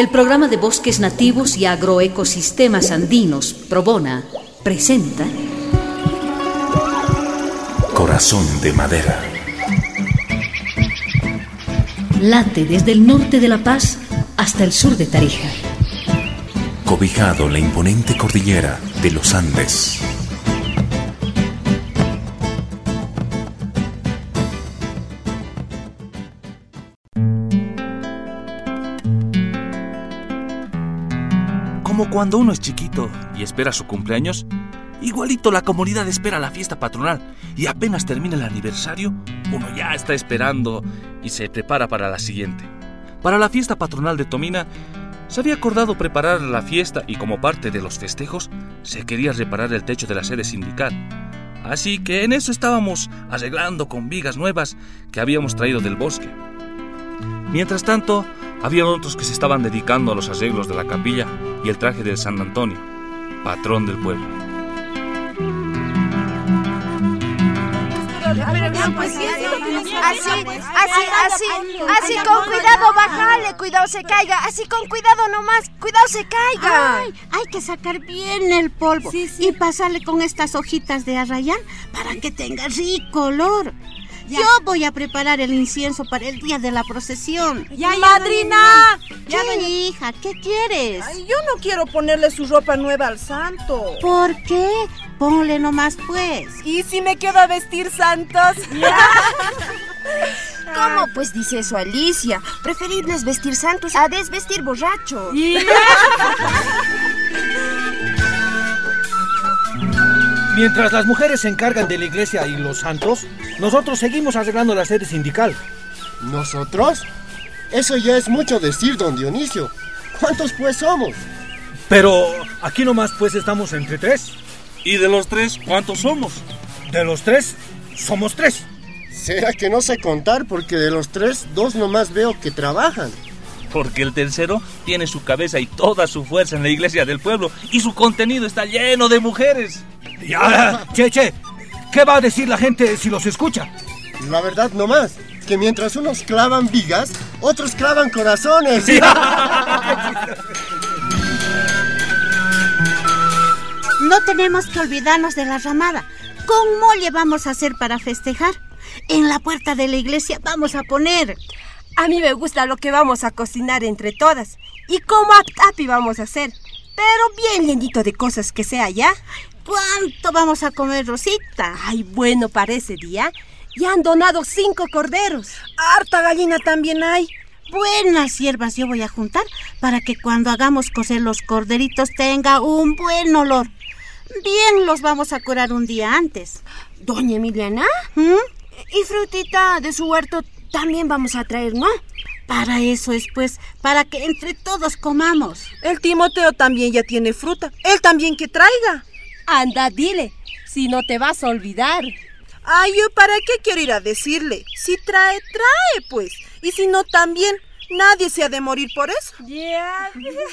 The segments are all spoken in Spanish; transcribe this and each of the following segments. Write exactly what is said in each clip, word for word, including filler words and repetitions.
El programa de bosques nativos y agroecosistemas andinos, Probona, presenta Corazón de Madera. Late desde el norte de La Paz hasta el sur de Tarija. Cobijado en la imponente cordillera de los Andes. Como cuando uno es chiquito y espera su cumpleaños, igualito la comunidad espera la fiesta patronal y apenas termina el aniversario, uno ya está esperando y se prepara para la siguiente. Para la fiesta patronal de Tomina, se había acordado preparar la fiesta y como parte de los festejos, se quería reparar el techo de la sede sindical. Así que en eso estábamos arreglando con vigas nuevas que habíamos traído del bosque. Mientras tanto, había otros que se estaban dedicando a los arreglos de la capilla y el traje del San Antonio, patrón del pueblo. Así, así, así, así, con cuidado, bájale, cuidado se caiga, así con cuidado nomás, cuidado se caiga. Ay, hay que sacar bien el polvo sí, sí. y pasarle con estas hojitas de arrayán para que tenga rico olor. Ya. Yo voy a preparar el incienso para el día de la procesión. Ya, ya, ¡Madrina! ¿Qué, ya, hija? ¿Qué quieres? Ay, yo no quiero ponerle su ropa nueva al santo. ¿Por qué? Ponle nomás, pues. ¿Y si me quedo a vestir santos? ¿Cómo pues dice eso, Alicia? Preferible es vestir santos a desvestir borrachos. Mientras las mujeres se encargan de la iglesia y los santos, nosotros seguimos arreglando la sede sindical. ¿Nosotros? Eso ya es mucho decir, don Dionisio. ¿Cuántos pues somos? Pero aquí nomás pues estamos entre tres. ¿Y de los tres cuántos somos? De los tres, somos tres. ¿Será que no sé contar? Porque de los tres, dos nomás veo que trabajan. Porque el tercero tiene su cabeza y toda su fuerza en la iglesia del pueblo y su contenido está lleno de mujeres. Ya, che, che, ¿qué va a decir la gente si los escucha? La verdad nomás, que mientras unos clavan vigas, otros clavan corazones. No tenemos que olvidarnos de la ramada. ¿Cómo mole vamos a hacer para festejar? En la puerta de la iglesia vamos a poner... A mí me gusta lo que vamos a cocinar entre todas. ¿Y cómo api vamos a hacer? Pero bien llenito de cosas que sea, ¿ya? ¿Cuánto vamos a comer, Rosita? Ay, bueno, para ese día ya han donado cinco corderos. Harta gallina también hay. Buenas hierbas yo voy a juntar para que cuando hagamos cocer los corderitos tenga un buen olor. Bien los vamos a curar un día antes. Doña Emiliana, ¿Mm? Y frutita de su huerto también vamos a traer, ¿no? Para eso es, pues, para que entre todos comamos. El Timoteo también ya tiene fruta. Él también que traiga. Anda, dile, si no te vas a olvidar. Ay, ¿yo para qué quiero ir a decirle? Si trae, trae, pues. Y si no, también. Nadie se ha de morir por eso. Yeah.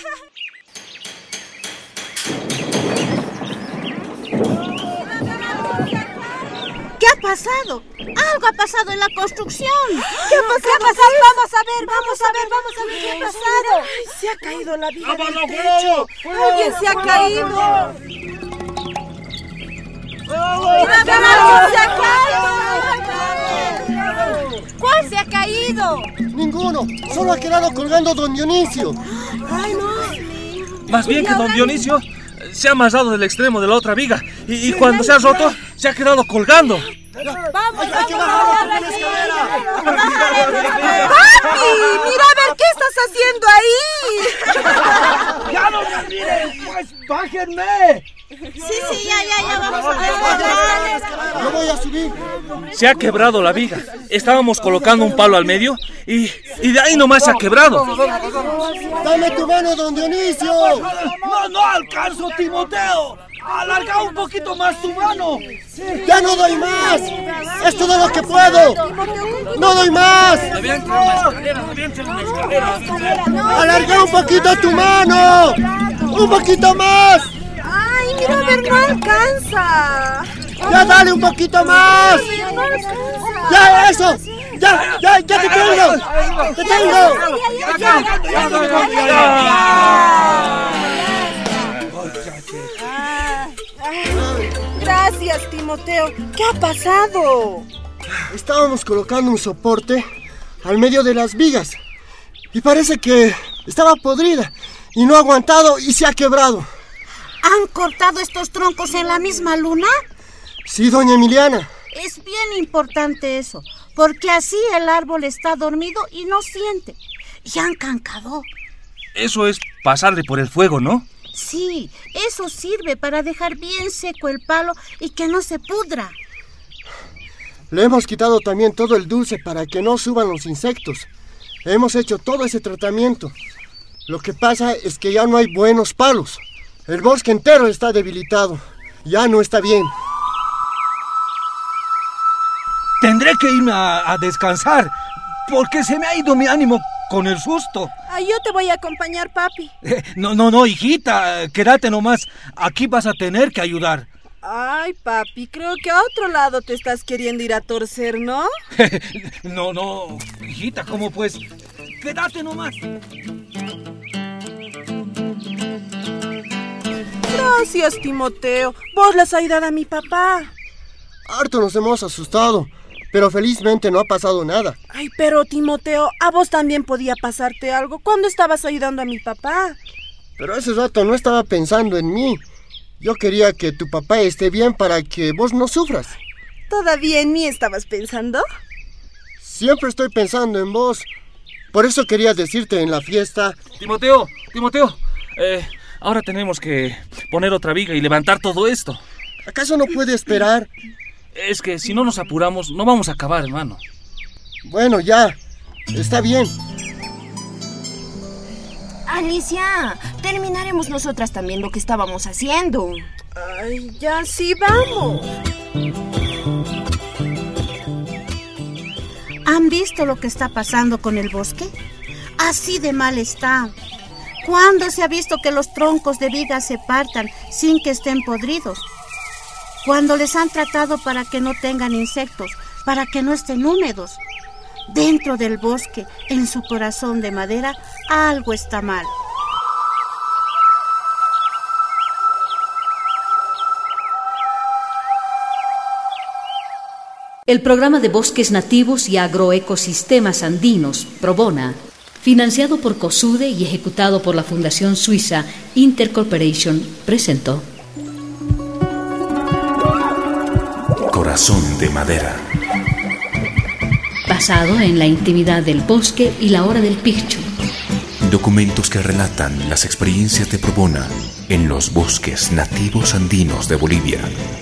¿Qué ha pasado? Algo ha pasado en la construcción. ¿Qué ha pasado? ¿Qué ha pasado? Vamos a ver, vamos a ver, vamos a ver qué ha pasado. Ay, se ha caído la viga del techo. Alguien se ha caído. Mira, mira, se ha caído. ¿Cuál se ha caído? Ninguno, solo ha quedado colgando don Dionisio. Ay, no. Más bien que don Dionisio se ha amarrado del extremo de la otra viga y, y cuando se ha roto, se ha quedado colgando. ¡Vamos, hay, hay que bajar la escalera! ¡Papi! ¡Mira a ver qué estás haciendo ahí! ¡Ya no me miren! ¡Pues bájenme! Sí, sí, ya, ya, ya, vamos a ver. Yo voy a subir. Se ha quebrado la viga. Estábamos colocando un palo al medio y, y de ahí nomás se ha quebrado. ¡Dame tu mano, don Dionisio! ¡No, no alcanzo, Timoteo! ¡Alarga un poquito más tu mano! ¡Ya no doy más! ¡Es todo lo que puedo! ¡No doy más! ¡Alarga un poquito tu mano! ¡Un poquito más! ¡Ay, mira, a ver, no alcanza! ¡Ya dale un poquito más! ¡Ya eso! ¡Ya, ya, ya te tengo! ¡Te tengo! Gracias, Timoteo. ¿Qué ha pasado? Estábamos colocando un soporte al medio de las vigas y parece que estaba podrida y no ha aguantado y se ha quebrado. ¿Han cortado estos troncos en la misma luna? Sí, doña Emiliana. Es bien importante eso, porque así el árbol está dormido y no siente. Y han cancado. Eso es pasarle por el fuego, ¿no? Sí, eso sirve para dejar bien seco el palo y que no se pudra. Le hemos quitado también todo el dulce para que no suban los insectos. Hemos hecho todo ese tratamiento. Lo que pasa es que ya no hay buenos palos. El bosque entero está debilitado. Ya no está bien. Tendré que irme a, a descansar, porque se me ha ido mi ánimo con el susto. Ay, yo te voy a acompañar, papi. Eh, no, no, no, hijita, quédate nomás. Aquí vas a tener que ayudar. Ay, papi, creo que a otro lado te estás queriendo ir a torcer, ¿no? No, no, hijita, ¿cómo pues? Quédate nomás. Gracias, Timoteo. Vos le has ayudado a mi papá. Harto nos hemos asustado, pero felizmente no ha pasado nada. Ay, pero Timoteo, a vos también podía pasarte algo cuando estabas ayudando a mi papá. Pero ese rato no estaba pensando en mí. Yo quería que tu papá esté bien para que vos no sufras. ¿Todavía en mí estabas pensando? Siempre estoy pensando en vos. Por eso quería decirte en la fiesta... Timoteo, Timoteo, eh, ahora tenemos que poner otra viga y levantar todo esto. ¿Acaso no puede esperar? Es que si no nos apuramos, no vamos a acabar, hermano. Bueno, ya. Está bien. Alicia, terminaremos nosotras también lo que estábamos haciendo. Ay, ya sí, vamos. ¿Han visto lo que está pasando con el bosque? Así de mal está. ¿Cuándo se ha visto que los troncos de vigas se partan sin que estén podridos? Cuando les han tratado para que no tengan insectos, para que no estén húmedos. Dentro del bosque, en su corazón de madera, algo está mal. El programa de bosques nativos y agroecosistemas andinos, ProBONA, financiado por COSUDE y ejecutado por la Fundación Suiza Intercorporation, presentó Corazón de madera. Basado en la intimidad del bosque y la hora del piccho. Documentos que relatan las experiencias de ProBONA en los bosques nativos andinos de Bolivia.